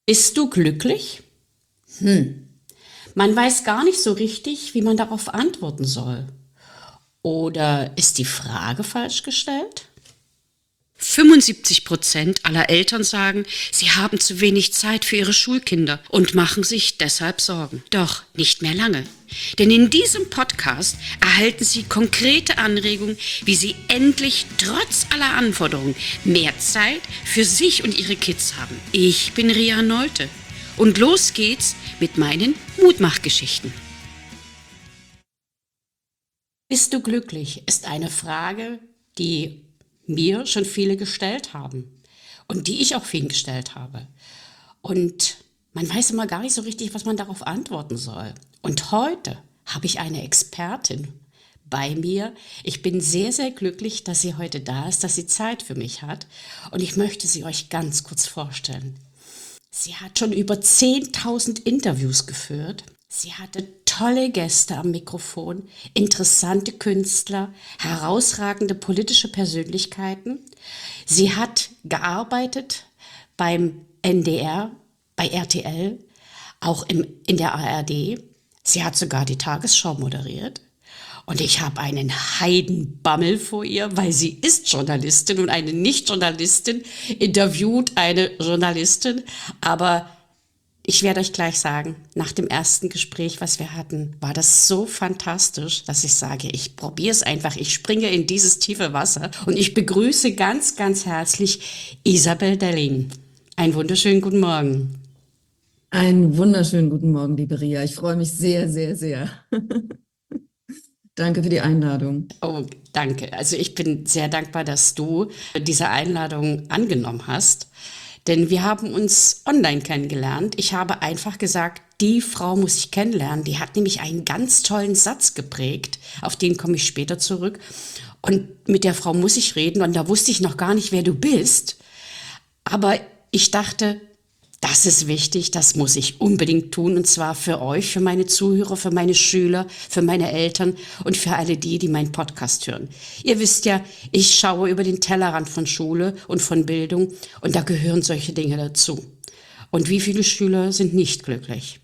Bist du glücklich? Man weiß gar nicht so richtig, wie man darauf antworten soll. Oder ist die Frage falsch gestellt? 75% aller Eltern sagen, sie haben zu wenig Zeit für ihre Schulkinder und machen sich deshalb Sorgen. Doch nicht mehr lange. Denn in diesem Podcast erhalten Sie konkrete Anregungen, wie Sie endlich trotz aller Anforderungen mehr Zeit für sich und Ihre Kids haben. Ich bin Ria Nolte und los geht's mit meinen Mutmachgeschichten. Bist du glücklich? Ist eine Frage, die mir schon viele gestellt haben und die ich auch vielen gestellt habe. Und man weiß immer gar nicht so richtig, was man darauf antworten soll. Und heute habe ich eine Expertin bei mir. Ich bin sehr, sehr glücklich, dass sie heute da ist, dass sie Zeit für mich hat. Und ich möchte sie euch ganz kurz vorstellen. Sie hat schon über 10.000 Interviews geführt. Sie hatte tolle Gäste am Mikrofon, interessante Künstler, herausragende politische Persönlichkeiten. Sie hat gearbeitet beim NDR, bei RTL, auch in der ARD. Sie hat sogar die Tagesschau moderiert. Und ich habe einen Heidenbammel vor ihr, weil sie ist Journalistin und eine Nicht-Journalistin interviewt eine Journalistin. Aber ich werde euch gleich sagen, nach dem ersten Gespräch, was wir hatten, war das so fantastisch, dass ich sage, ich probiere es einfach. Ich springe in dieses tiefe Wasser und ich begrüße ganz, ganz herzlich Isabel Delling. Einen wunderschönen guten Morgen. Einen wunderschönen guten Morgen, liebe Ria. Ich freue mich sehr, sehr, sehr. Danke für die Einladung. Oh, danke. Also ich bin sehr dankbar, dass du diese Einladung angenommen hast. Denn wir haben uns online kennengelernt. Ich habe einfach gesagt, die Frau muss ich kennenlernen. Die hat nämlich einen ganz tollen Satz geprägt. Auf den komme ich später zurück. Und mit der Frau muss ich reden. Und da wusste ich noch gar nicht, wer du bist. Aber ich dachte, das ist wichtig, das muss ich unbedingt tun. Und zwar für euch, für meine Zuhörer, für meine Schüler, für meine Eltern und für alle die meinen Podcast hören. Ihr wisst ja, ich schaue über den Tellerrand von Schule und von Bildung und da gehören solche Dinge dazu. Und wie viele Schüler sind nicht glücklich?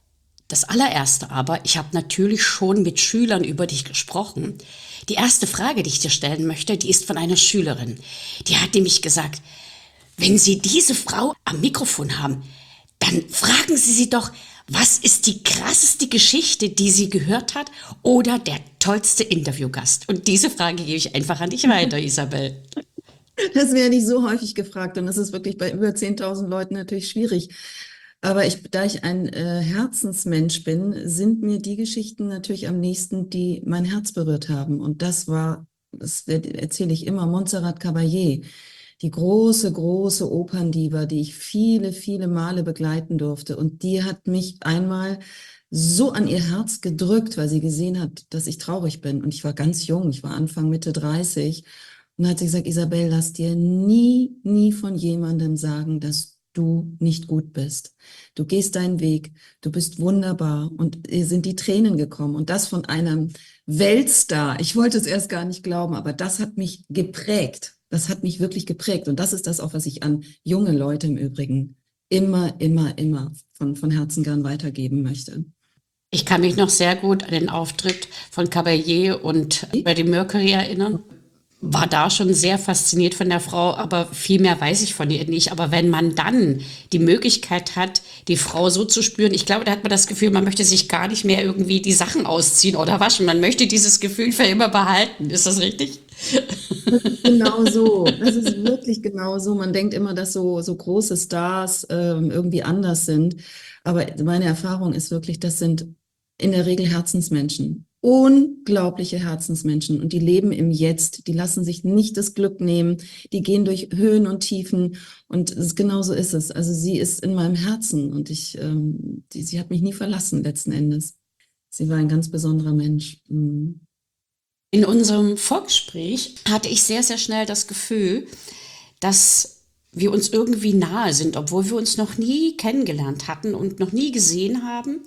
Das allererste aber, ich habe natürlich schon mit Schülern über dich gesprochen. Die erste Frage, die ich dir stellen möchte, die ist von einer Schülerin. Die hat nämlich gesagt, wenn Sie diese Frau am Mikrofon haben, dann fragen Sie sie doch, was ist die krasseste Geschichte, die sie gehört hat oder der tollste Interviewgast? Und diese Frage gebe ich einfach an dich weiter, Isabel. Das werde ich so häufig gefragt und das ist wirklich bei über 10.000 Leuten natürlich schwierig. Aber da ich ein Herzensmensch bin, sind mir die Geschichten natürlich am nächsten, die mein Herz berührt haben. Und das erzähle ich immer, Montserrat Caballé. Die große, große Operndiva, die ich viele, viele Male begleiten durfte. Und die hat mich einmal so an ihr Herz gedrückt, weil sie gesehen hat, dass ich traurig bin. Und ich war ganz jung, ich war Anfang, Mitte 30. Und dann hat sie gesagt, Isabel, lass dir nie, nie von jemandem sagen, dass du nicht gut bist. Du gehst deinen Weg, du bist wunderbar. Und ihr sind die Tränen gekommen. Und das von einem Weltstar. Ich wollte es erst gar nicht glauben, aber das hat mich geprägt. Das hat mich wirklich geprägt. Und das ist das auch, was ich an junge Leute im Übrigen immer, immer, immer von Herzen gern weitergeben möchte. Ich kann mich noch sehr gut an den Auftritt von Caballé und Freddie Mercury erinnern. War da schon sehr fasziniert von der Frau, aber viel mehr weiß ich von ihr nicht. Aber wenn man dann die Möglichkeit hat, die Frau so zu spüren, ich glaube, da hat man das Gefühl, man möchte sich gar nicht mehr irgendwie die Sachen ausziehen oder waschen. Man möchte dieses Gefühl für immer behalten. Ist das richtig? Genau so. Das ist wirklich genau so. Man denkt immer, dass so große Stars irgendwie anders sind. Aber meine Erfahrung ist wirklich, das sind in der Regel Herzensmenschen. Unglaubliche Herzensmenschen. Und die leben im Jetzt. Die lassen sich nicht das Glück nehmen. Die gehen durch Höhen und Tiefen. Und genau so ist es. Also sie ist in meinem Herzen. Und sie hat mich nie verlassen, letzten Endes. Sie war ein ganz besonderer Mensch. Mhm. In unserem Vorgespräch hatte ich sehr, sehr schnell das Gefühl, dass wir uns irgendwie nahe sind, obwohl wir uns noch nie kennengelernt hatten und noch nie gesehen haben.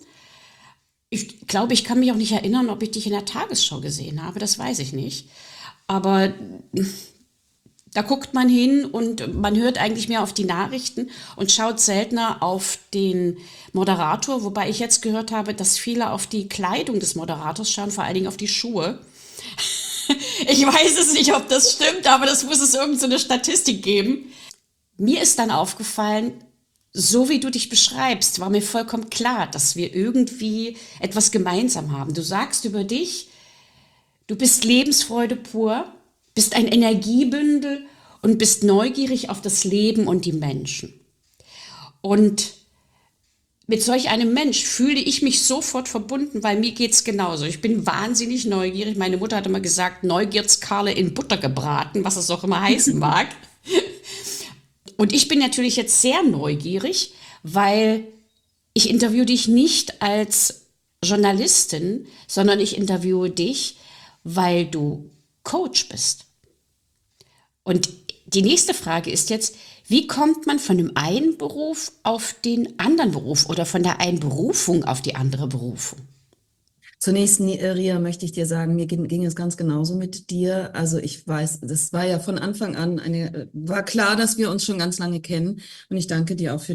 Ich glaube, ich kann mich auch nicht erinnern, ob ich dich in der Tagesschau gesehen habe, das weiß ich nicht. Aber Da guckt man hin und man hört eigentlich mehr auf die Nachrichten und schaut seltener auf den Moderator, wobei ich jetzt gehört habe, dass viele auf die Kleidung des Moderators schauen, vor allen Dingen auf die Schuhe. Ich weiß es nicht, ob das stimmt, aber das muss es irgend so eine Statistik geben. Mir ist dann aufgefallen, so wie du dich beschreibst, war mir vollkommen klar, dass wir irgendwie etwas gemeinsam haben. Du sagst über dich, du bist Lebensfreude pur, bist ein Energiebündel und bist neugierig auf das Leben und die Menschen. Und mit solch einem Mensch fühle ich mich sofort verbunden, weil mir geht's genauso. Ich bin wahnsinnig neugierig. Meine Mutter hat immer gesagt, Neugierdskale in Butter gebraten, was es auch immer heißen mag. Und ich bin natürlich jetzt sehr neugierig, weil ich interviewe dich nicht als Journalistin, sondern ich interviewe dich, weil du Coach bist. Und die nächste Frage ist jetzt, wie kommt man von dem einen Beruf auf den anderen Beruf oder von der einen Berufung auf die andere Berufung? Zunächst, Ria, möchte ich dir sagen, mir ging es ganz genauso mit dir. Also ich weiß, das war ja von Anfang an war klar, dass wir uns schon ganz lange kennen. Und ich danke dir auch für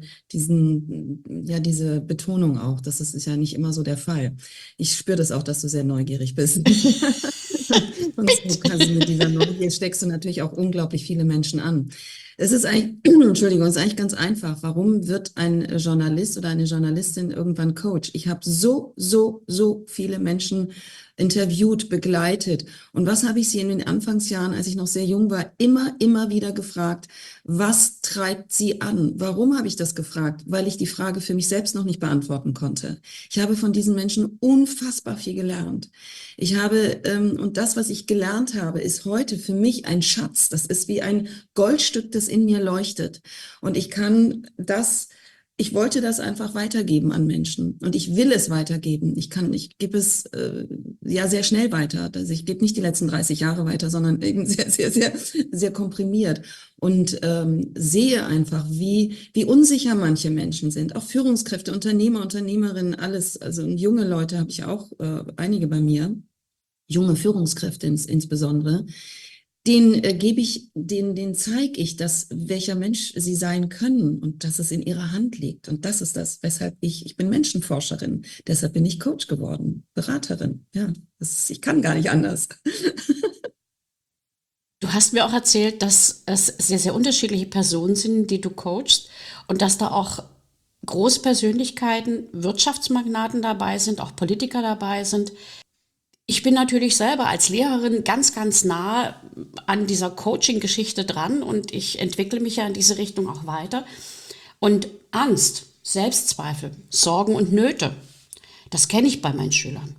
diese Betonung auch. Das ist ja nicht immer so der Fall. Ich spüre das auch, dass du sehr neugierig bist. Und so, also mit dieser Neugier steckst du natürlich auch unglaublich viele Menschen an. Es ist eigentlich, Entschuldigung, es ist eigentlich ganz einfach. Warum wird ein Journalist oder eine Journalistin irgendwann Coach? Ich habe so viele Menschen interviewt, begleitet. Und was habe ich sie in den Anfangsjahren, als ich noch sehr jung war, immer wieder gefragt, was treibt sie an? Warum habe ich das gefragt? Weil ich die Frage für mich selbst noch nicht beantworten konnte. Ich habe von diesen Menschen unfassbar viel gelernt. Und das, was ich gelernt habe, ist heute für mich ein Schatz. Das ist wie ein Goldstück, das in mir leuchtet. Und ich wollte das einfach weitergeben an Menschen und ich will es weitergeben. Ich gebe es ja sehr schnell weiter. Also ich gebe nicht die letzten 30 Jahre weiter, sondern eben sehr komprimiert und sehe einfach, wie unsicher manche Menschen sind. Auch Führungskräfte, Unternehmer, Unternehmerinnen, alles. Also junge Leute habe ich auch, einige bei mir, junge Führungskräfte insbesondere. Denen zeige ich, welcher Mensch sie sein können und dass es in ihrer Hand liegt. Und das ist das, weshalb ich bin Menschenforscherin. Deshalb bin ich Coach geworden, Beraterin. Ja, ich kann gar nicht anders. Du hast mir auch erzählt, dass es sehr, sehr unterschiedliche Personen sind, die du coachst und dass da auch Großpersönlichkeiten, Wirtschaftsmagnaten dabei sind, auch Politiker dabei sind. Ich bin natürlich selber als Lehrerin ganz, ganz nah an dieser Coaching-Geschichte dran und ich entwickle mich ja in diese Richtung auch weiter. Und Angst, Selbstzweifel, Sorgen und Nöte, das kenne ich bei meinen Schülern.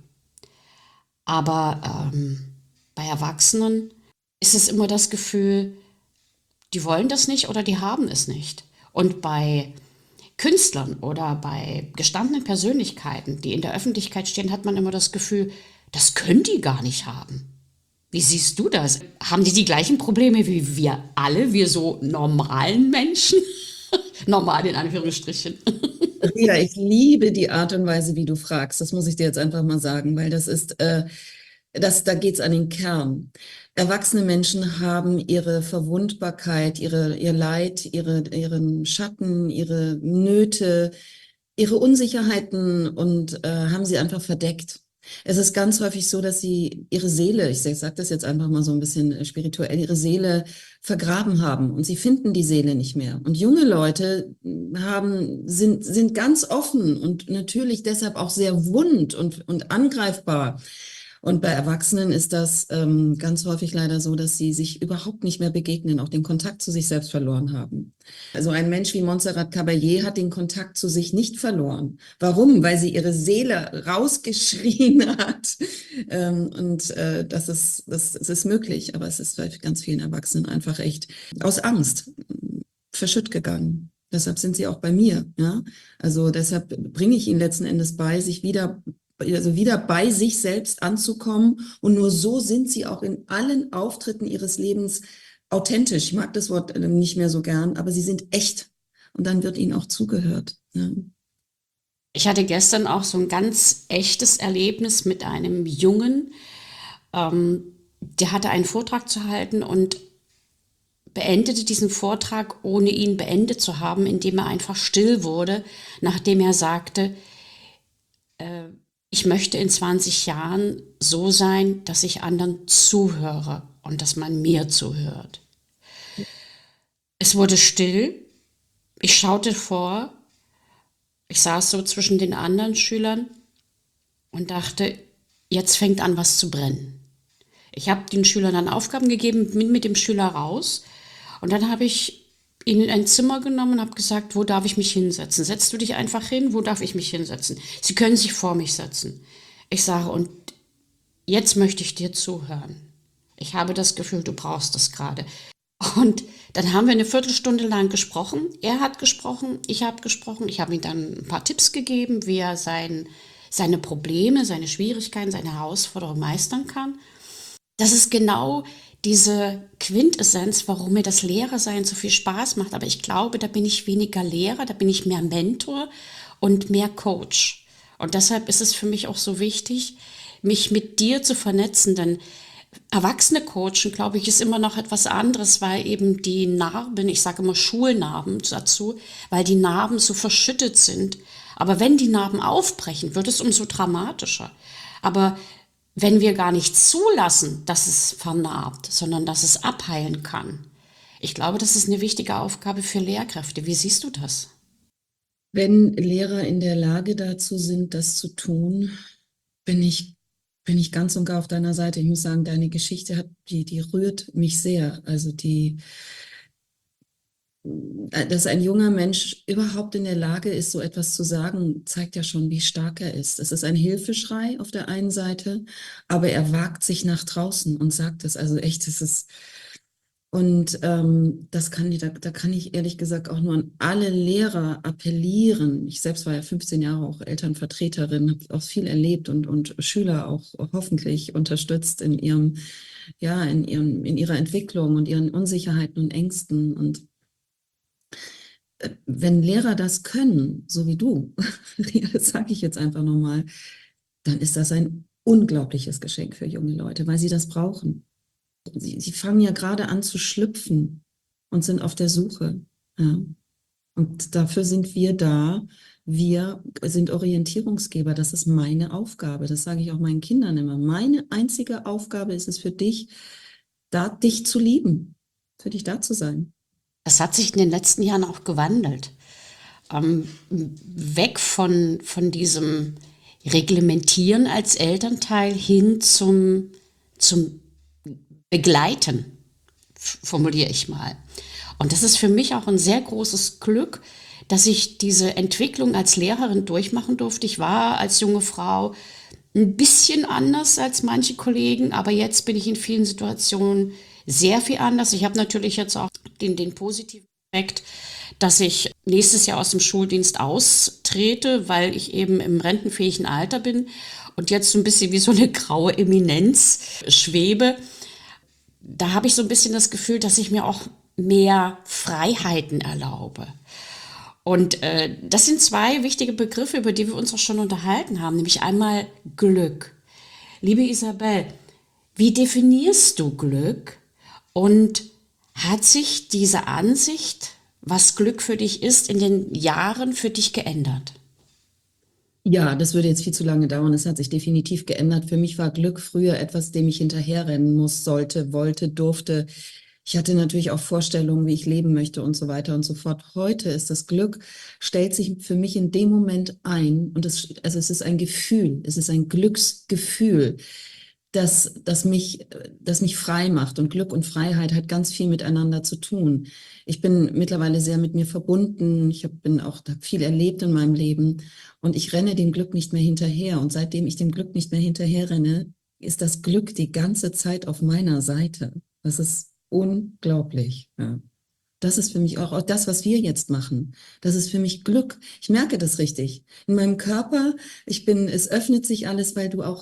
Aber bei Erwachsenen ist es immer das Gefühl, die wollen das nicht oder die haben es nicht. Und bei Künstlern oder bei gestandenen Persönlichkeiten, die in der Öffentlichkeit stehen, hat man immer das Gefühl, das können die gar nicht haben. Wie siehst du das? Haben die gleichen Probleme wie wir alle, wir so normalen Menschen? Normal in Anführungsstrichen. Ja, ich liebe die Art und Weise, wie du fragst. Das muss ich dir jetzt einfach mal sagen, weil da geht's an den Kern. Erwachsene Menschen haben ihre Verwundbarkeit, ihr Leid, ihren Schatten, ihre Nöte, ihre Unsicherheiten und haben sie einfach verdeckt. Es ist ganz häufig so, dass sie ihre Seele, ich sage das jetzt einfach mal so ein bisschen spirituell, ihre Seele vergraben haben und sie finden die Seele nicht mehr. Und junge Leute sind ganz offen und natürlich deshalb auch sehr wund und angreifbar. Und bei Erwachsenen ist das ganz häufig leider so, dass sie sich überhaupt nicht mehr begegnen, auch den Kontakt zu sich selbst verloren haben. Also ein Mensch wie Montserrat Caballé hat den Kontakt zu sich nicht verloren. Warum? Weil sie ihre Seele rausgeschrien hat. Das ist möglich, aber es ist bei ganz vielen Erwachsenen einfach echt aus Angst verschütt gegangen. Deshalb sind sie auch bei mir. Ja? Also deshalb bringe ich ihnen letzten Endes bei, sich wieder bei sich selbst anzukommen. Und nur so sind sie auch in allen Auftritten ihres Lebens authentisch. Ich mag das Wort nicht mehr so gern, aber sie sind echt. Und dann wird ihnen auch zugehört. Ja. Ich hatte gestern auch so ein ganz echtes Erlebnis mit einem Jungen, der hatte einen Vortrag zu halten und beendete diesen Vortrag, ohne ihn beendet zu haben, indem er einfach still wurde, nachdem er sagte, ich möchte in 20 Jahren so sein, dass ich anderen zuhöre und dass man mir zuhört. Es wurde still. Ich schaute vor. Ich saß so zwischen den anderen Schülern und dachte, jetzt fängt an, was zu brennen. Ich habe den Schülern dann Aufgaben gegeben, bin mit dem Schüler raus und dann habe ich ihn in ein Zimmer genommen und habe gesagt, wo darf ich mich hinsetzen? Setzt du dich einfach hin, wo darf ich mich hinsetzen? Sie können sich vor mich setzen. Ich sage, und jetzt möchte ich dir zuhören. Ich habe das Gefühl, du brauchst das gerade. Und dann haben wir eine Viertelstunde lang gesprochen. Er hat gesprochen, ich habe gesprochen. Ich habe ihm dann ein paar Tipps gegeben, wie er seine Probleme, seine Schwierigkeiten, seine Herausforderungen meistern kann. Das ist genau diese Quintessenz, warum mir das Lehrersein so viel Spaß macht. Aber ich glaube, da bin ich weniger Lehrer, da bin ich mehr Mentor und mehr Coach. Und deshalb ist es für mich auch so wichtig, mich mit dir zu vernetzen, denn Erwachsene coachen, glaube ich, ist immer noch etwas anderes, weil eben die Narben, ich sage immer Schulnarben dazu, weil die Narben so verschüttet sind. Aber wenn die Narben aufbrechen, wird es umso dramatischer. Aber wenn wir gar nicht zulassen, dass es vernarbt, sondern dass es abheilen kann, ich glaube, das ist eine wichtige Aufgabe für Lehrkräfte. Wie siehst du das? Wenn Lehrer in der Lage dazu sind, das zu tun, bin ich ganz und gar auf deiner Seite. Ich muss sagen, deine Geschichte die rührt mich sehr. Also dass ein junger Mensch überhaupt in der Lage ist, so etwas zu sagen, zeigt ja schon, wie stark er ist. Es ist ein Hilfeschrei auf der einen Seite, aber er wagt sich nach draußen und sagt es. Also echt, es ist. Und da kann ich ehrlich gesagt auch nur an alle Lehrer appellieren. Ich selbst war ja 15 Jahre auch Elternvertreterin, habe auch viel erlebt und Schüler auch hoffentlich unterstützt in in ihrer Entwicklung und ihren Unsicherheiten und Ängsten. Und wenn Lehrer das können, so wie du, das sage ich jetzt einfach nochmal, dann ist das ein unglaubliches Geschenk für junge Leute, weil sie das brauchen. Sie fangen ja gerade an zu schlüpfen und sind auf der Suche. Ja. Und dafür sind wir da. Wir sind Orientierungsgeber. Das ist meine Aufgabe. Das sage ich auch meinen Kindern immer. Meine einzige Aufgabe ist es für dich, dich zu lieben, für dich da zu sein. Das hat sich in den letzten Jahren auch gewandelt. Weg von diesem Reglementieren als Elternteil hin zum Begleiten, formuliere ich mal. Und das ist für mich auch ein sehr großes Glück, dass ich diese Entwicklung als Lehrerin durchmachen durfte. Ich war als junge Frau ein bisschen anders als manche Kollegen, aber jetzt bin ich in vielen Situationen sehr viel anders. Ich habe natürlich jetzt auch den positiven Effekt, dass ich nächstes Jahr aus dem Schuldienst austrete, weil ich eben im rentenfähigen Alter bin und jetzt so ein bisschen wie so eine graue Eminenz schwebe. Da habe ich so ein bisschen das Gefühl, dass ich mir auch mehr Freiheiten erlaube. Und das sind zwei wichtige Begriffe, über die wir uns auch schon unterhalten haben, nämlich einmal Glück. Liebe Isabel, wie definierst du Glück? Und hat sich diese Ansicht, was Glück für dich ist, in den Jahren für dich geändert? Ja, das würde jetzt viel zu lange dauern. Es hat sich definitiv geändert. Für mich war Glück früher etwas, dem ich hinterherrennen muss, sollte, wollte, durfte. Ich hatte natürlich auch Vorstellungen, wie ich leben möchte und so weiter und so fort. Heute ist das Glück, stellt sich für mich in dem Moment ein und es ist ein Gefühl, es ist ein Glücksgefühl, das mich frei macht. Und Glück und Freiheit hat ganz viel miteinander zu tun. Ich bin mittlerweile sehr mit mir verbunden. Bin auch viel erlebt in meinem Leben und ich renne dem Glück nicht mehr hinterher. Und seitdem ich dem Glück nicht mehr hinterher renne, ist das Glück die ganze Zeit auf meiner Seite. Das ist unglaublich. Ja. Das ist für mich auch das, was wir jetzt machen. Das ist für mich Glück. Ich merke das richtig. In meinem Körper, es öffnet sich alles, weil du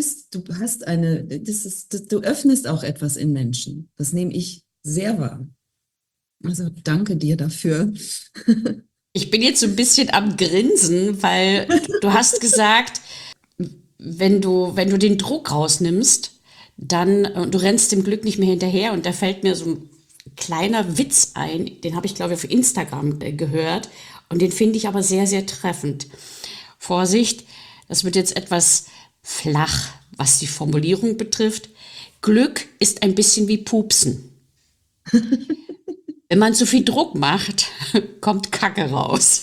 öffnest auch etwas in Menschen. Das nehme ich sehr wahr. Also danke dir dafür. Ich bin jetzt so ein bisschen am Grinsen, weil du hast gesagt, wenn du den Druck rausnimmst, dann du rennst dem Glück nicht mehr hinterher und da fällt mir so ein kleiner Witz ein, den habe ich, glaube ich, auf Instagram gehört und den finde ich aber sehr, sehr treffend. Vorsicht, das wird jetzt etwas flach, was die Formulierung betrifft. Glück ist ein bisschen wie Pupsen. Wenn man zu viel Druck macht, kommt Kacke raus.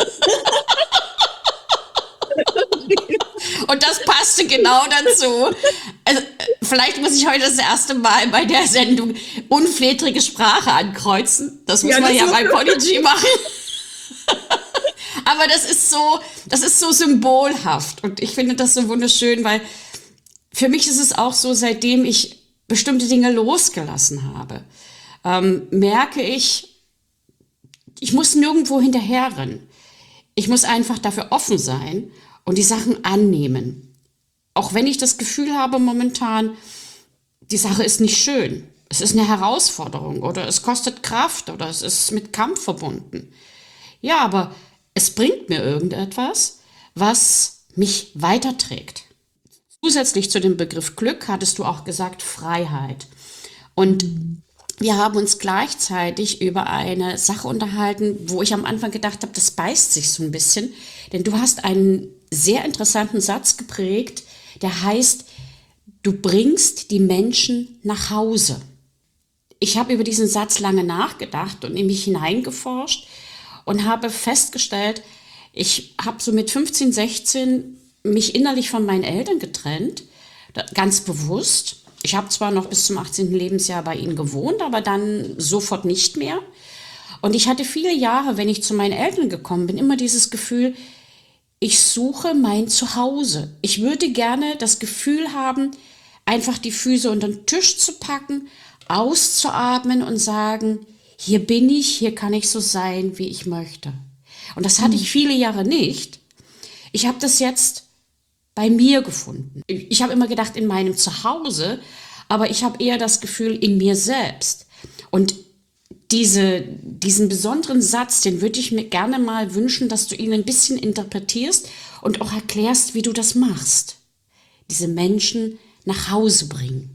Und das passte genau dazu. Also, vielleicht muss ich heute das erste Mal bei der Sendung unflätrige Sprache ankreuzen. Das muss man ja bei Podigy machen. Aber das ist so symbolhaft. Und ich finde das so wunderschön, weil für mich ist es auch so, seitdem ich bestimmte Dinge losgelassen habe, merke ich muss nirgendwo hinterherrennen. Ich muss einfach dafür offen sein und die Sachen annehmen. Auch wenn ich das Gefühl habe momentan, die Sache ist nicht schön. Es ist eine Herausforderung oder es kostet Kraft oder es ist mit Kampf verbunden. Ja, aber es bringt mir irgendetwas, was mich weiterträgt. Zusätzlich zu dem Begriff Glück hattest du auch gesagt Freiheit. Und wir haben uns gleichzeitig über eine Sache unterhalten, wo ich am Anfang gedacht habe, das beißt sich so ein bisschen. Denn du hast einen sehr interessanten Satz geprägt, der heißt, du bringst die Menschen nach Hause. Ich habe über diesen Satz lange nachgedacht und in mich hineingeforscht und habe festgestellt, ich habe so mit 15, 16 mich innerlich von meinen Eltern getrennt, ganz bewusst. Ich habe zwar noch bis zum 18. Lebensjahr bei ihnen gewohnt, aber dann sofort nicht mehr. Und ich hatte viele Jahre, wenn ich zu meinen Eltern gekommen bin, immer dieses Gefühl, ich suche mein Zuhause. Ich würde gerne das Gefühl haben, einfach die Füße unter den Tisch zu packen, auszuatmen und sagen, hier bin ich, hier kann ich so sein, wie ich möchte. Und das hatte ich viele Jahre nicht. Ich habe das jetzt bei mir gefunden. Ich habe immer gedacht, in meinem Zuhause, aber ich habe eher das Gefühl, in mir selbst. Und diesen besonderen Satz, den würde ich mir gerne mal wünschen, dass du ihn ein bisschen interpretierst und auch erklärst, wie du das machst. Diese Menschen nach Hause bringen.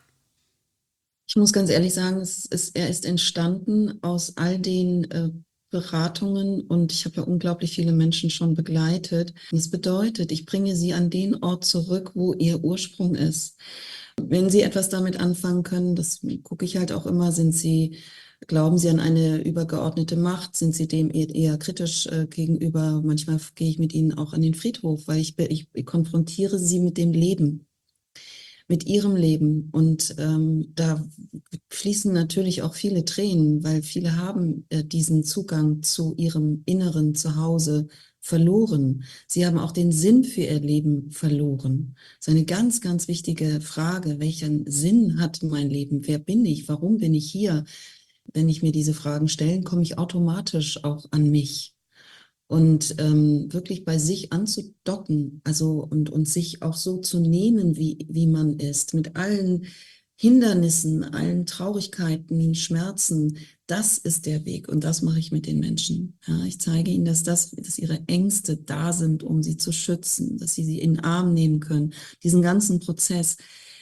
Ich muss ganz ehrlich sagen, er ist entstanden aus all den Beratungen und ich habe ja unglaublich viele Menschen schon begleitet. Das bedeutet, ich bringe sie an den Ort zurück, wo ihr Ursprung ist. Wenn sie etwas damit anfangen können, das gucke ich halt auch immer, glauben sie an eine übergeordnete Macht, sind sie dem eher kritisch gegenüber. Manchmal gehe ich mit ihnen auch an den Friedhof, weil ich konfrontiere sie mit dem Leben, mit ihrem Leben. Und da fließen natürlich auch viele Tränen, weil viele haben diesen Zugang zu ihrem inneren Zuhause verloren. Sie haben auch den Sinn für ihr Leben verloren. Das ist eine ganz, ganz wichtige Frage. Welchen Sinn hat mein Leben? Wer bin ich? Warum bin ich hier? Wenn ich mir diese Fragen stelle, komme ich automatisch auch an mich. Und wirklich bei sich anzudocken, also und sich auch so zu nehmen, wie man ist, mit allen Hindernissen, allen Traurigkeiten, Schmerzen, das ist der Weg und das mache ich mit den Menschen. Ja, ich zeige ihnen, dass ihre Ängste da sind, um sie zu schützen, dass sie in den Arm nehmen können, diesen ganzen Prozess.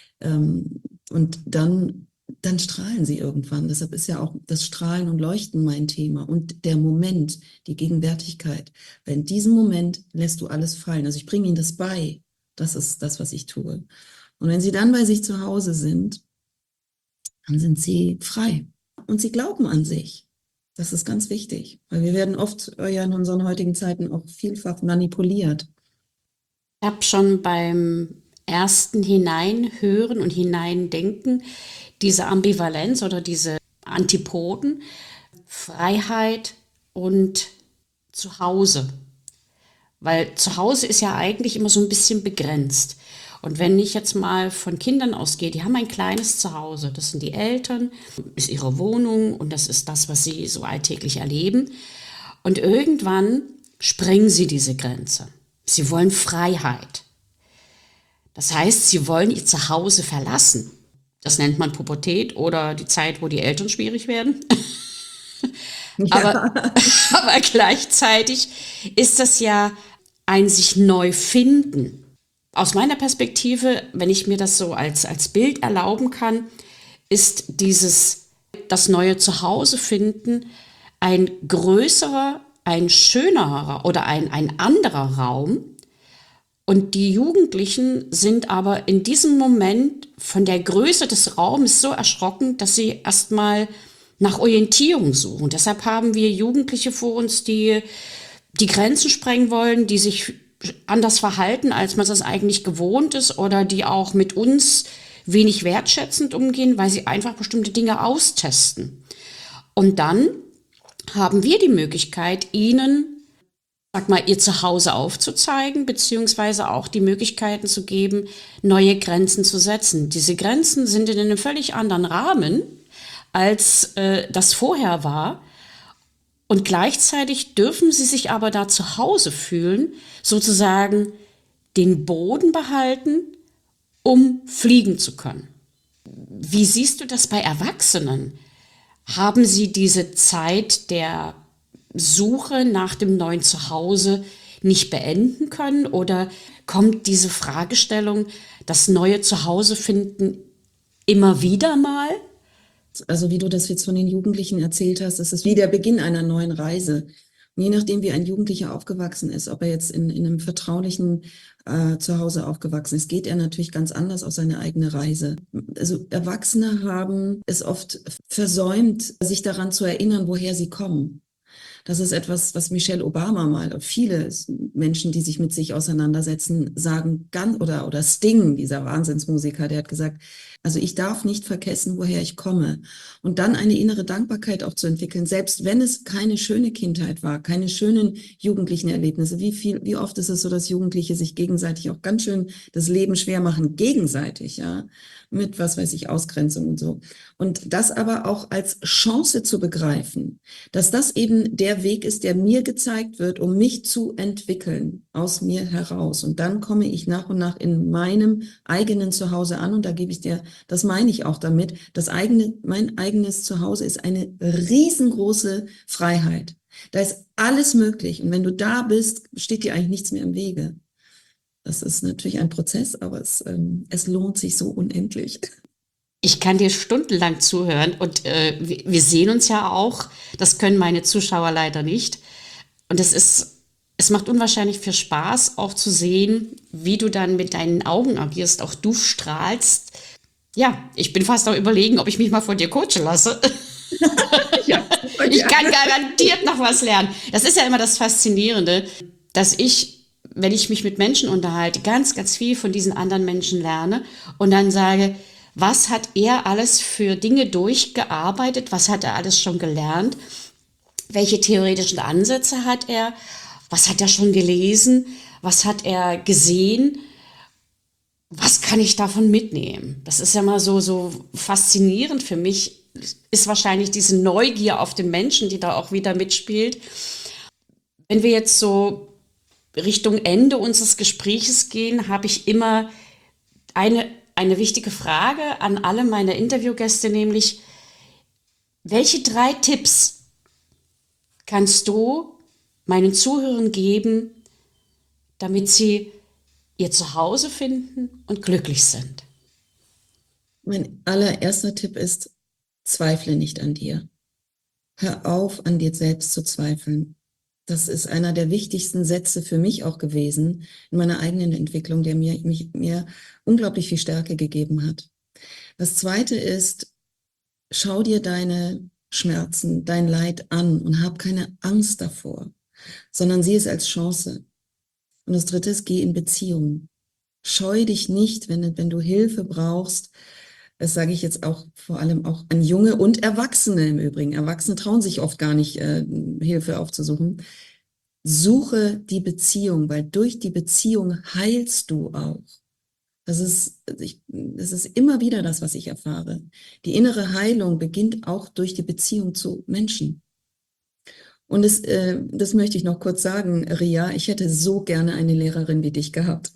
Und dann strahlen sie irgendwann. Deshalb ist ja auch das Strahlen und Leuchten mein Thema und der Moment, die Gegenwärtigkeit. Weil in diesem Moment lässt du alles fallen. Also ich bringe ihnen das bei. Das ist das, was ich tue. Und wenn sie dann bei sich zu Hause sind, dann sind sie frei. Und sie glauben an sich. Das ist ganz wichtig. Weil wir werden oft ja in unseren heutigen Zeiten auch vielfach manipuliert. Ich habe schon beim ersten Hineinhören und Hineindenken diese Ambivalenz oder diese Antipoden, Freiheit und Zuhause. Weil Zuhause ist ja eigentlich immer so ein bisschen begrenzt. Und wenn ich jetzt mal von Kindern ausgehe, die haben ein kleines Zuhause. Das sind die Eltern, ist ihre Wohnung und das ist das, was sie so alltäglich erleben. Und irgendwann sprengen sie diese Grenze. Sie wollen Freiheit. Das heißt, sie wollen ihr Zuhause verlassen. Das nennt man Pubertät oder die Zeit, wo die Eltern schwierig werden. Ja. Aber gleichzeitig ist das ja ein sich neu finden. Aus meiner Perspektive, wenn ich mir das so als Bild erlauben kann, ist dieses das neue Zuhause finden ein größerer, ein schönerer oder ein anderer Raum. Und die Jugendlichen sind aber in diesem Moment von der Größe des Raumes so erschrocken, dass sie erstmal nach Orientierung suchen. Deshalb haben wir Jugendliche vor uns, die die Grenzen sprengen wollen, die sich anders verhalten, als man das eigentlich gewohnt ist, oder die auch mit uns wenig wertschätzend umgehen, weil sie einfach bestimmte Dinge austesten. Und dann haben wir die Möglichkeit, ihnen, sag mal, ihr Zuhause aufzuzeigen, beziehungsweise auch die Möglichkeiten zu geben, neue Grenzen zu setzen. Diese Grenzen sind in einem völlig anderen Rahmen, als das vorher war. Und gleichzeitig dürfen sie sich aber da zu Hause fühlen, sozusagen den Boden behalten, um fliegen zu können. Wie siehst du das bei Erwachsenen? Haben sie diese Zeit der Suche nach dem neuen Zuhause nicht beenden können? Oder kommt diese Fragestellung, das neue Zuhause finden, immer wieder mal? Also wie du das jetzt von den Jugendlichen erzählt hast, das ist wie der Beginn einer neuen Reise. Und je nachdem, wie ein Jugendlicher aufgewachsen ist, ob er jetzt in einem vertraulichen Zuhause aufgewachsen ist, geht er natürlich ganz anders auf seine eigene Reise. Also Erwachsene haben es oft versäumt, sich daran zu erinnern, woher sie kommen. Das ist etwas, was Michelle Obama mal und viele Menschen, die sich mit sich auseinandersetzen, sagen, oder Sting, dieser Wahnsinnsmusiker, der hat gesagt, also ich darf nicht vergessen, woher ich komme. Und dann eine innere Dankbarkeit auch zu entwickeln, selbst wenn es keine schöne Kindheit war, keine schönen jugendlichen Erlebnisse. Wie oft ist es so, dass Jugendliche sich gegenseitig auch ganz schön das Leben schwer machen, gegenseitig, ja, mit, was weiß ich, Ausgrenzung und so. Und das aber auch als Chance zu begreifen, dass das eben der Weg ist, der mir gezeigt wird, um mich zu entwickeln, aus mir heraus. Und dann komme ich nach und nach in meinem eigenen Zuhause an. Und da gebe ich dir, das meine ich auch damit, mein eigenes Zuhause ist eine riesengroße Freiheit. Da ist alles möglich. Und wenn du da bist, steht dir eigentlich nichts mehr im Wege. Das ist natürlich ein Prozess, aber es lohnt sich so unendlich. Ich kann dir stundenlang zuhören und wir sehen uns ja auch. Das können meine Zuschauer leider nicht. Und es macht unwahrscheinlich viel Spaß, auch zu sehen, wie du dann mit deinen Augen agierst. Auch du strahlst. Ja, ich bin fast auch überlegen, ob ich mich mal von dir coachen lasse. Ja, ich kann garantiert noch was lernen. Das ist ja immer das Faszinierende, dass ich, wenn ich mich mit Menschen unterhalte, ganz, ganz viel von diesen anderen Menschen lerne und dann sage, was hat er alles für Dinge durchgearbeitet? Was hat er alles schon gelernt? Welche theoretischen Ansätze hat er? Was hat er schon gelesen? Was hat er gesehen? Was kann ich davon mitnehmen? Das ist ja mal so faszinierend für mich. Ist wahrscheinlich diese Neugier auf den Menschen, die da auch wieder mitspielt. Wenn wir jetzt so Richtung Ende unseres Gespräches gehen, habe ich immer eine wichtige Frage an alle meine Interviewgäste, nämlich, welche 3 Tipps kannst du meinen Zuhörern geben, damit sie ihr Zuhause finden und glücklich sind? Mein allererster Tipp ist, zweifle nicht an dir. Hör auf, an dir selbst zu zweifeln. Das ist einer der wichtigsten Sätze für mich auch gewesen in meiner eigenen Entwicklung, der mir unglaublich viel Stärke gegeben hat. Das Zweite ist, schau dir deine Schmerzen, dein Leid an und hab keine Angst davor, sondern sieh es als Chance. Und das Dritte ist, geh in Beziehung. Scheu dich nicht, wenn du Hilfe brauchst. Das sage ich jetzt auch vor allem auch an Junge und Erwachsene im Übrigen. Erwachsene trauen sich oft gar nicht, Hilfe aufzusuchen. Suche die Beziehung, weil durch die Beziehung heilst du auch. Das ist immer wieder das, was ich erfahre. Die innere Heilung beginnt auch durch die Beziehung zu Menschen. Und das möchte ich noch kurz sagen, Ria, ich hätte so gerne eine Lehrerin wie dich gehabt.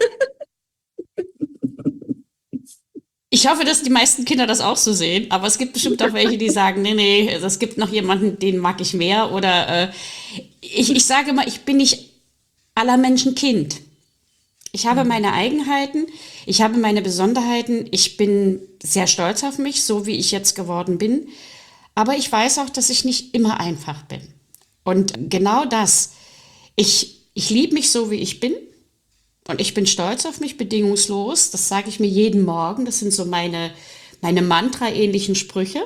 Ich hoffe, dass die meisten Kinder das auch so sehen, aber es gibt bestimmt auch welche, die sagen, nee, es gibt noch jemanden, den mag ich mehr. Oder ich sage mal, ich bin nicht aller Menschen Kind. Ich habe meine Eigenheiten, ich habe meine Besonderheiten. Ich bin sehr stolz auf mich, so wie ich jetzt geworden bin. Aber ich weiß auch, dass ich nicht immer einfach bin. Und genau das, ich liebe mich so, wie ich bin. Und ich bin stolz auf mich, bedingungslos. Das sage ich mir jeden Morgen. Das sind so meine Mantra-ähnlichen Sprüche.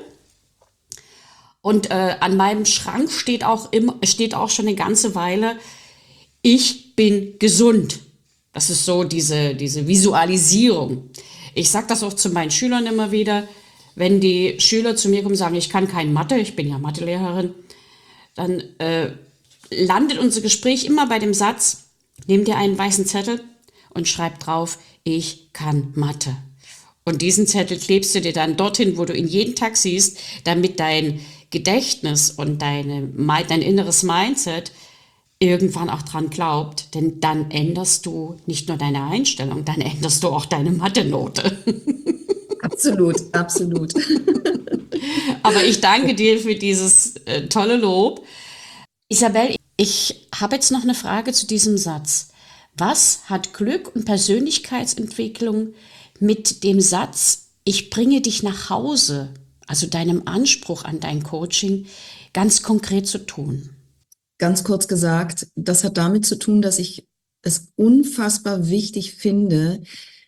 Und an meinem Schrank steht auch schon eine ganze Weile, ich bin gesund. Das ist so diese Visualisierung. Ich sage das auch zu meinen Schülern immer wieder, wenn die Schüler zu mir kommen und sagen, ich kann kein Mathe, ich bin ja Mathelehrerin, dann landet unser Gespräch immer bei dem Satz, nimm dir einen weißen Zettel und schreib drauf, ich kann Mathe. Und diesen Zettel klebst du dir dann dorthin, wo du ihn jeden Tag siehst, damit dein Gedächtnis und dein inneres Mindset irgendwann auch dran glaubt. Denn dann änderst du nicht nur deine Einstellung, dann änderst du auch deine Mathe-Note. Absolut, absolut. Aber ich danke dir für dieses tolle Lob. Isabel, ich habe jetzt noch eine Frage zu diesem Satz. Was hat Glück und Persönlichkeitsentwicklung mit dem Satz, ich bringe dich nach Hause, also deinem Anspruch an dein Coaching, ganz konkret zu tun? Ganz kurz gesagt, das hat damit zu tun, dass ich es unfassbar wichtig finde,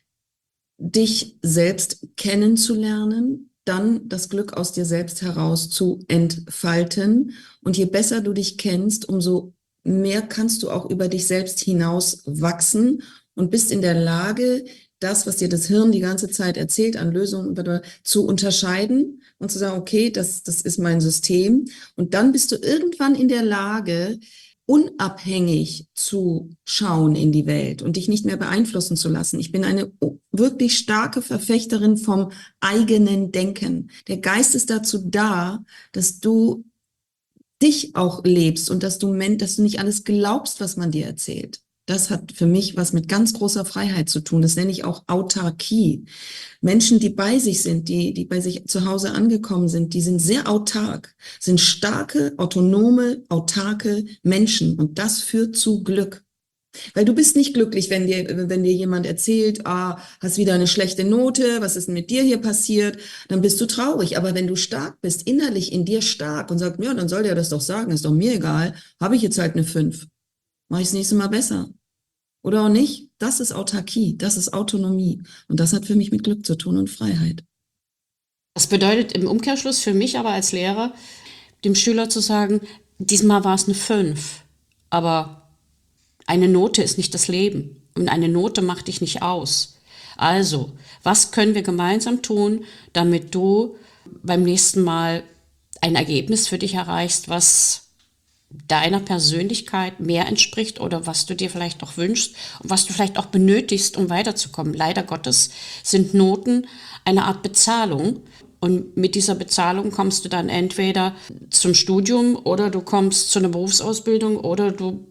dich selbst kennenzulernen, dann das Glück aus dir selbst heraus zu entfalten. Und je besser du dich kennst, umso mehr kannst du auch über dich selbst hinaus wachsen und bist in der Lage, das, was dir das Hirn die ganze Zeit erzählt, an Lösungen zu unterscheiden und zu sagen, okay, das ist mein System. Und dann bist du irgendwann in der Lage, unabhängig zu schauen in die Welt und dich nicht mehr beeinflussen zu lassen. Ich bin eine wirklich starke Verfechterin vom eigenen Denken. Der Geist ist dazu da, dass du dich auch lebst und dass du nicht alles glaubst, was man dir erzählt. Das hat für mich was mit ganz großer Freiheit zu tun. Das nenne ich auch Autarkie. Menschen, die bei sich sind, die bei sich zu Hause angekommen sind, die sind sehr autark, sind starke, autonome, autarke Menschen. Und das führt zu Glück. Weil du bist nicht glücklich, wenn dir jemand erzählt, hast wieder eine schlechte Note, was ist denn mit dir hier passiert? Dann bist du traurig. Aber wenn du stark bist, innerlich in dir stark und sagst, ja, dann soll der das doch sagen, ist doch mir egal, habe ich jetzt halt eine 5. Mache ich das nächste Mal besser. Oder auch nicht? Das ist Autarkie, das ist Autonomie. Und das hat für mich mit Glück zu tun und Freiheit. Das bedeutet im Umkehrschluss für mich aber als Lehrer, dem Schüler zu sagen, diesmal war es eine 5, aber eine Note ist nicht das Leben und eine Note macht dich nicht aus. Also, was können wir gemeinsam tun, damit du beim nächsten Mal ein Ergebnis für dich erreichst, was deiner Persönlichkeit mehr entspricht oder was du dir vielleicht auch wünschst und was du vielleicht auch benötigst, um weiterzukommen. Leider Gottes sind Noten eine Art Bezahlung und mit dieser Bezahlung kommst du dann entweder zum Studium oder du kommst zu einer Berufsausbildung oder du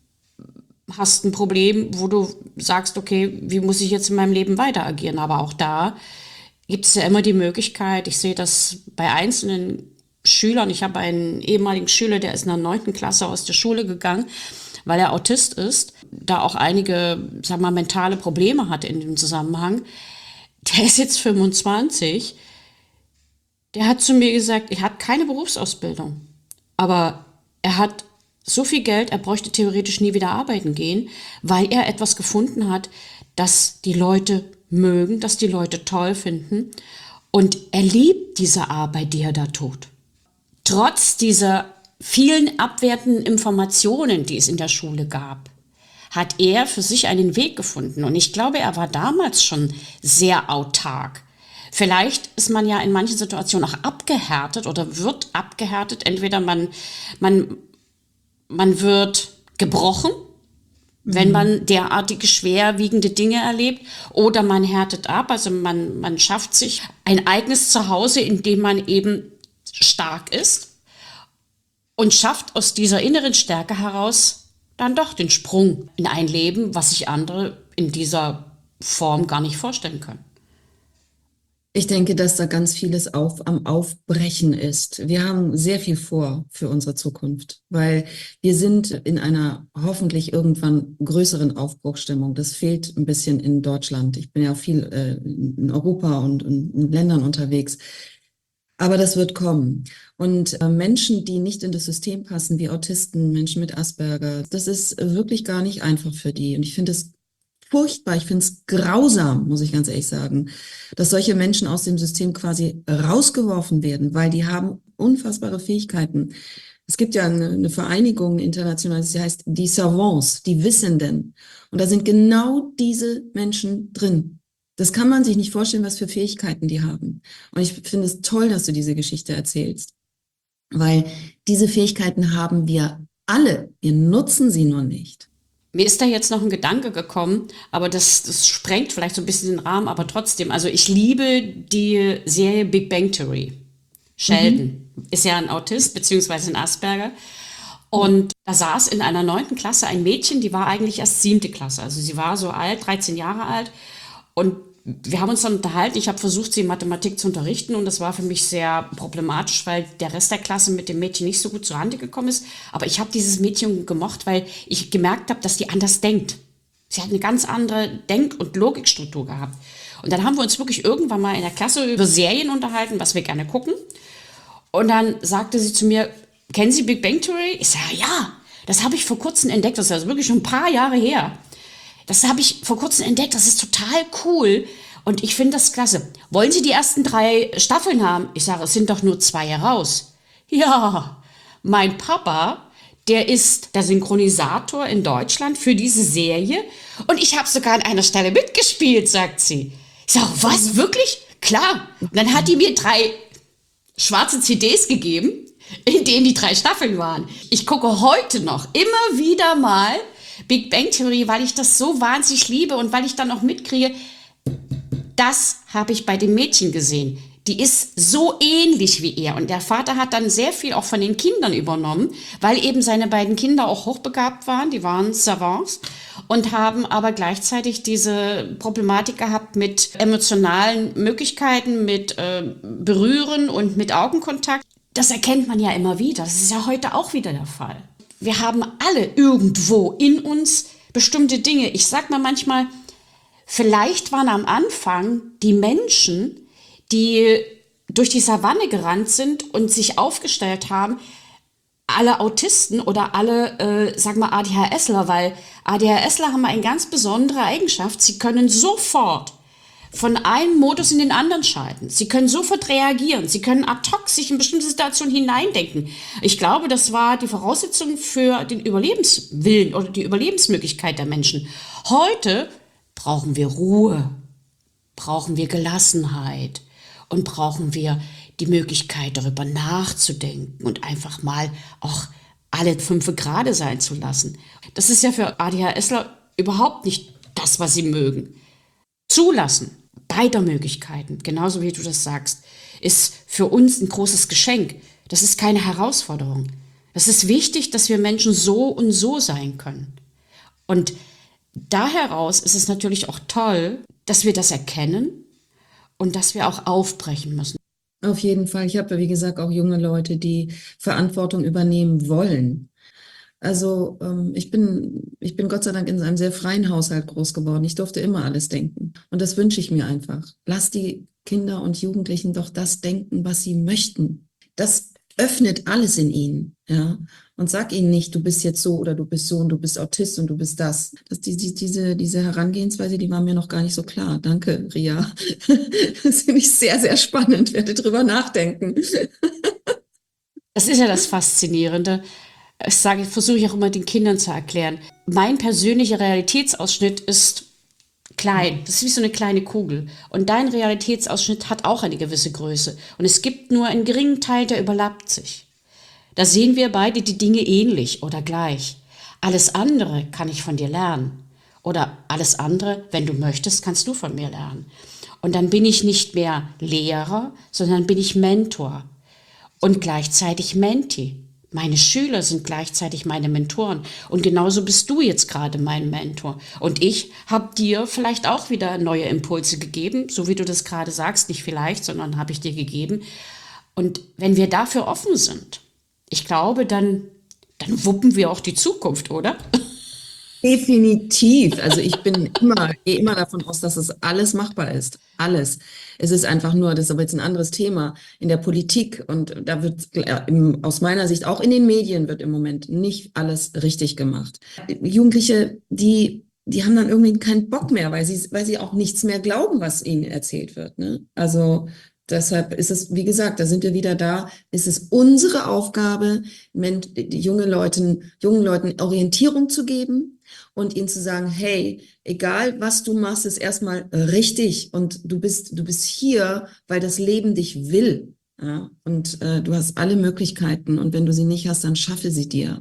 hast ein Problem, wo du sagst, okay, wie muss ich jetzt in meinem Leben weiter agieren? Aber auch da gibt es ja immer die Möglichkeit, ich sehe das bei einzelnen Schülern. Ich habe einen ehemaligen Schüler, der ist in der 9. Klasse aus der Schule gegangen, weil er Autist ist, da auch einige, sagen wir mal, mentale Probleme hatte in dem Zusammenhang. Der ist jetzt 25. Der hat zu mir gesagt, er hat keine Berufsausbildung, aber er hat so viel Geld, er bräuchte theoretisch nie wieder arbeiten gehen, weil er etwas gefunden hat, das die Leute mögen, das die Leute toll finden. Und er liebt diese Arbeit, die er da tut. Trotz dieser vielen abwertenden Informationen, die es in der Schule gab, hat er für sich einen Weg gefunden. Und ich glaube, er war damals schon sehr autark. Vielleicht ist man ja in manchen Situationen auch abgehärtet oder wird abgehärtet. Entweder man wird gebrochen, wenn man derartige schwerwiegende Dinge erlebt, oder man härtet ab. Also man schafft sich ein eigenes Zuhause, in dem man eben stark ist und schafft aus dieser inneren Stärke heraus dann doch den Sprung in ein Leben, was sich andere in dieser Form gar nicht vorstellen können. Ich denke, dass da ganz vieles am Aufbrechen ist. Wir haben sehr viel vor für unsere Zukunft, weil wir sind in einer hoffentlich irgendwann größeren Aufbruchsstimmung. Das fehlt ein bisschen in Deutschland. Ich bin ja auch viel in Europa und in Ländern unterwegs. Aber das wird kommen. Und Menschen, die nicht in das System passen, wie Autisten, Menschen mit Asperger, das ist wirklich gar nicht einfach für die. Und ich finde es furchtbar, ich finde es grausam, muss ich ganz ehrlich sagen, dass solche Menschen aus dem System quasi rausgeworfen werden, weil die haben unfassbare Fähigkeiten. Es gibt ja eine Vereinigung international, die heißt die Savants, die Wissenden. Und da sind genau diese Menschen drin. Das kann man sich nicht vorstellen, was für Fähigkeiten die haben. Und ich finde es toll, dass du diese Geschichte erzählst, weil diese Fähigkeiten haben wir alle. Wir nutzen sie nur nicht. Mir ist da jetzt noch ein Gedanke gekommen, aber das sprengt vielleicht so ein bisschen den Rahmen, aber trotzdem. Also ich liebe die Serie Big Bang Theory. Mhm. Sheldon ist ja ein Autist beziehungsweise ein Asperger. Und da saß in einer 9. Klasse ein Mädchen, die war eigentlich erst 7. Klasse. Also sie war so alt, 13 Jahre alt. Und wir haben uns dann unterhalten. Ich habe versucht, sie in Mathematik zu unterrichten. Und das war für mich sehr problematisch, weil der Rest der Klasse mit dem Mädchen nicht so gut zurande gekommen ist. Aber ich habe dieses Mädchen gemocht, weil ich gemerkt habe, dass die anders denkt. Sie hat eine ganz andere Denk- und Logikstruktur gehabt. Und dann haben wir uns wirklich irgendwann mal in der Klasse über Serien unterhalten, was wir gerne gucken. Und dann sagte sie zu mir, kennen Sie Big Bang Theory? Ich sage, ja, das habe ich vor kurzem entdeckt. Das ist also wirklich schon ein paar Jahre her. Das habe ich vor kurzem entdeckt. Das ist total cool. Und ich finde das klasse. Wollen Sie die ersten 3 Staffeln haben? Ich sage, es sind doch nur 2 heraus. Ja, mein Papa, der ist der Synchronisator in Deutschland für diese Serie. Und ich habe sogar an einer Stelle mitgespielt, sagt sie. Ich sage, was, wirklich? Klar. Und dann hat die mir 3 schwarze CDs gegeben, in denen die 3 Staffeln waren. Ich gucke heute noch immer wieder mal Big Bang Theory, weil ich das so wahnsinnig liebe und weil ich dann auch mitkriege, das habe ich bei dem Mädchen gesehen. Die ist so ähnlich wie er. Und der Vater hat dann sehr viel auch von den Kindern übernommen, weil eben seine beiden Kinder auch hochbegabt waren. Die waren Savants und haben aber gleichzeitig diese Problematik gehabt mit emotionalen Möglichkeiten, mit Berühren und mit Augenkontakt. Das erkennt man ja immer wieder. Das ist ja heute auch wieder der Fall. Wir haben alle irgendwo in uns bestimmte Dinge. Ich sag mal manchmal, vielleicht waren am Anfang die Menschen, die durch die Savanne gerannt sind und sich aufgestellt haben, alle Autisten oder alle, sag mal, ADHSler, weil ADHSler haben eine ganz besondere Eigenschaft. Sie können sofort von einem Modus in den anderen schalten. Sie können sofort reagieren. Sie können ad hoc sich in bestimmte Situationen hineindenken. Ich glaube, das war die Voraussetzung für den Überlebenswillen oder die Überlebensmöglichkeit der Menschen. Heute brauchen wir Ruhe, brauchen wir Gelassenheit und brauchen wir die Möglichkeit, darüber nachzudenken und einfach mal auch alle 5 gerade sein zu lassen. Das ist ja für ADHSler überhaupt nicht das, was sie mögen. Zulassen beider Möglichkeiten, genauso wie du das sagst, ist für uns ein großes Geschenk. Das ist keine Herausforderung. Das ist wichtig, dass wir Menschen so und so sein können. Und da heraus ist es natürlich auch toll, dass wir das erkennen und dass wir auch aufbrechen müssen. Auf jeden Fall. Ich habe, wie gesagt, auch junge Leute, die Verantwortung übernehmen wollen. Also ich bin Gott sei Dank in einem sehr freien Haushalt groß geworden. Ich durfte immer alles denken. Und das wünsche ich mir einfach. Lass die Kinder und Jugendlichen doch das denken, was sie möchten. Das öffnet alles in ihnen, ja. Und sag ihnen nicht, du bist jetzt so oder du bist so und du bist Autist und du bist das. Diese Herangehensweise, die war mir noch gar nicht so klar. Danke, Ria. Das finde ich sehr, sehr spannend. Werde drüber nachdenken. Das ist ja das Faszinierende. Versuche ich auch immer den Kindern zu erklären. Mein persönlicher Realitätsausschnitt ist klein. Das ist wie so eine kleine Kugel. Und dein Realitätsausschnitt hat auch eine gewisse Größe. Und es gibt nur einen geringen Teil, der überlappt sich. Da sehen wir beide die Dinge ähnlich oder gleich. Alles andere kann ich von dir lernen. Oder alles andere, wenn du möchtest, kannst du von mir lernen. Und dann bin ich nicht mehr Lehrer, sondern bin ich Mentor. Und gleichzeitig Menti. Meine Schüler sind gleichzeitig meine Mentoren. Und genauso bist du jetzt gerade mein Mentor. Und ich habe dir vielleicht auch wieder neue Impulse gegeben, so wie du das gerade sagst, nicht vielleicht, sondern habe ich dir gegeben. Und wenn wir dafür offen sind, ich glaube, dann wuppen wir auch die Zukunft, oder? Definitiv. Also ich gehe immer davon aus, dass es alles machbar ist. Alles. Es ist einfach nur, das ist aber jetzt ein anderes Thema in der Politik und da wird aus meiner Sicht auch in den Medien wird im Moment nicht alles richtig gemacht. Jugendliche, die haben dann irgendwie keinen Bock mehr, weil sie auch nichts mehr glauben, was ihnen erzählt wird, ne? Also deshalb ist es, wie gesagt, da sind wir wieder da, ist es unsere Aufgabe, die jungen Leuten Orientierung zu geben und ihnen zu sagen, hey, egal was du machst, ist erstmal richtig und du bist hier, weil das Leben dich will. Ja? Und du hast alle Möglichkeiten und wenn du sie nicht hast, dann schaffe sie dir.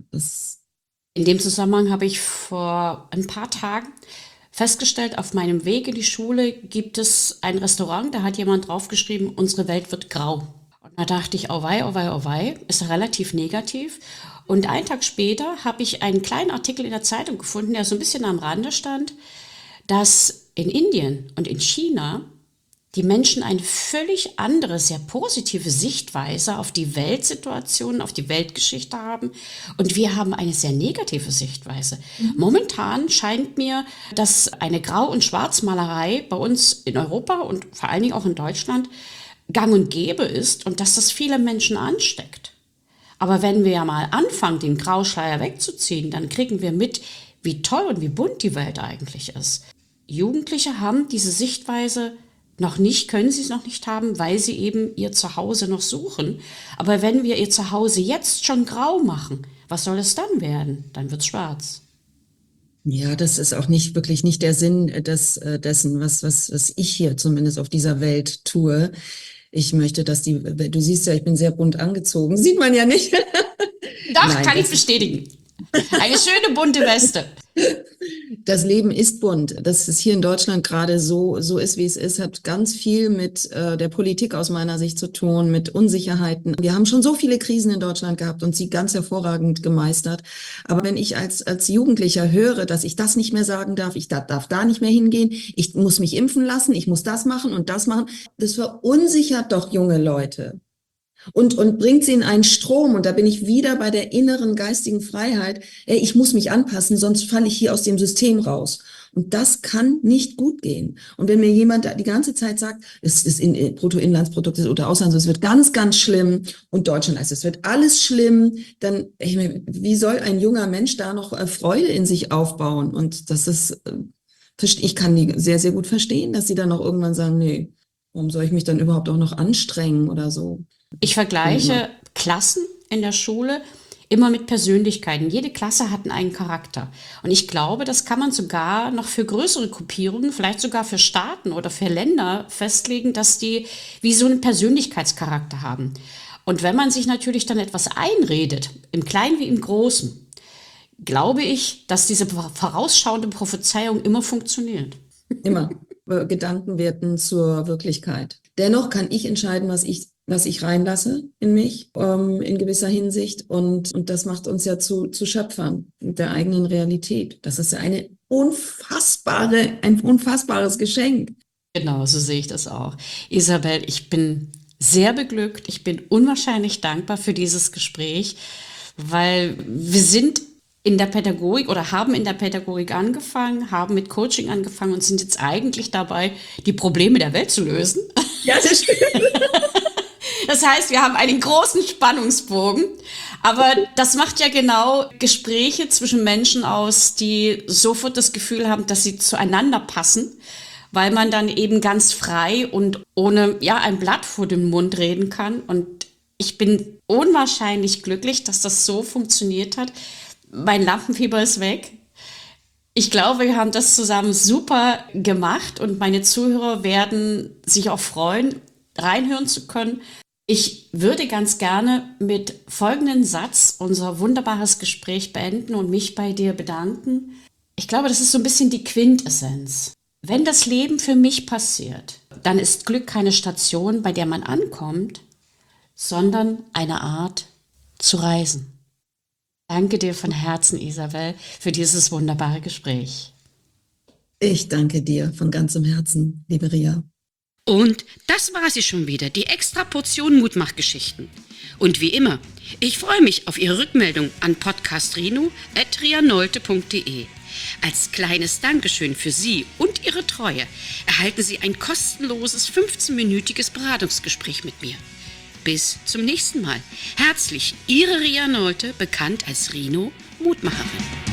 In dem Zusammenhang habe ich vor ein paar Tagen festgestellt, auf meinem Weg in die Schule gibt es ein Restaurant, da hat jemand draufgeschrieben, unsere Welt wird grau. Und da dachte ich, oh wei, oh wei, oh wei, ist relativ negativ. Und einen Tag später habe ich einen kleinen Artikel in der Zeitung gefunden, der so ein bisschen am Rande stand, dass in Indien und in China die Menschen eine völlig andere, sehr positive Sichtweise auf die Weltsituation, auf die Weltgeschichte haben. Und wir haben eine sehr negative Sichtweise. Momentan scheint mir, dass eine Grau- und Schwarzmalerei bei uns in Europa und vor allen Dingen auch in Deutschland gang und gäbe ist und dass das viele Menschen ansteckt. Aber wenn wir ja mal anfangen, den Grauschleier wegzuziehen, dann kriegen wir mit, wie toll und wie bunt die Welt eigentlich ist. Jugendliche haben diese Sichtweise können sie es noch nicht haben, weil sie eben ihr Zuhause noch suchen. Aber wenn wir ihr Zuhause jetzt schon grau machen, was soll es dann werden? Dann wird es schwarz. Ja, das ist auch wirklich nicht der Sinn dessen, was ich hier zumindest auf dieser Welt tue. Ich möchte, du siehst ja, ich bin sehr bunt angezogen. Sieht man ja nicht. Doch, Nein, kann ich bestätigen. Eine schöne bunte Weste. Das Leben ist bunt. Dass es hier in Deutschland gerade so ist, wie es ist, hat ganz viel mit der Politik aus meiner Sicht zu tun, mit Unsicherheiten. Wir haben schon so viele Krisen in Deutschland gehabt und sie ganz hervorragend gemeistert. Aber wenn ich als Jugendlicher höre, dass ich das nicht mehr sagen darf, ich darf da nicht mehr hingehen, ich muss mich impfen lassen, ich muss das machen und das machen, das verunsichert doch junge Leute. Und bringt sie in einen Strom. Und da bin ich wieder bei der inneren geistigen Freiheit. Ey, ich muss mich anpassen, sonst falle ich hier aus dem System raus. Und das kann nicht gut gehen. Und wenn mir jemand die ganze Zeit sagt, es ist in Bruttoinlandsprodukt oder Ausland, es wird ganz, ganz schlimm und Deutschland heißt, es wird alles schlimm, dann, wie soll ein junger Mensch da noch Freude in sich aufbauen? Und das ist, ich kann die sehr, sehr gut verstehen, dass sie dann auch irgendwann sagen, nee, warum soll ich mich dann überhaupt auch noch anstrengen oder so? Ich vergleiche Klassen in der Schule immer mit Persönlichkeiten. Jede Klasse hat einen Charakter. Und ich glaube, das kann man sogar noch für größere Gruppierungen, vielleicht sogar für Staaten oder für Länder festlegen, dass die wie so einen Persönlichkeitscharakter haben. Und wenn man sich natürlich dann etwas einredet, im Kleinen wie im Großen, glaube ich, dass diese vorausschauende Prophezeiung immer funktioniert. Immer. Gedanken werden zur Wirklichkeit. Dennoch kann ich entscheiden, was ich reinlasse in mich, in gewisser Hinsicht. Und das macht uns ja zu Schöpfern der eigenen Realität. Das ist ja ein unfassbares Geschenk. Genau, so sehe ich das auch. Isabel, ich bin sehr beglückt. Ich bin unwahrscheinlich dankbar für dieses Gespräch, weil wir sind in der Pädagogik oder haben in der Pädagogik angefangen, haben mit Coaching angefangen und sind jetzt eigentlich dabei, die Probleme der Welt zu lösen. Ja, das stimmt. Das heißt, wir haben einen großen Spannungsbogen, aber das macht ja genau Gespräche zwischen Menschen aus, die sofort das Gefühl haben, dass sie zueinander passen, weil man dann eben ganz frei und ohne ein Blatt vor dem Mund reden kann. Und ich bin unwahrscheinlich glücklich, dass das so funktioniert hat. Mein Lampenfieber ist weg. Ich glaube, wir haben das zusammen super gemacht und meine Zuhörer werden sich auch freuen, reinhören zu können. Ich würde ganz gerne mit folgendem Satz unser wunderbares Gespräch beenden und mich bei dir bedanken. Ich glaube, das ist so ein bisschen die Quintessenz. Wenn das Leben für mich passiert, dann ist Glück keine Station, bei der man ankommt, sondern eine Art zu reisen. Danke dir von Herzen, Isabel, für dieses wunderbare Gespräch. Ich danke dir von ganzem Herzen, liebe Ria. Und das war sie schon wieder, die extra Portion Mutmachgeschichten. Und wie immer, ich freue mich auf Ihre Rückmeldung an podcastrino@rianolte.de. Als kleines Dankeschön für Sie und Ihre Treue erhalten Sie ein kostenloses 15-minütiges Beratungsgespräch mit mir. Bis zum nächsten Mal. Herzlich, Ihre Ria Nolte, bekannt als Rino, Mutmacherin.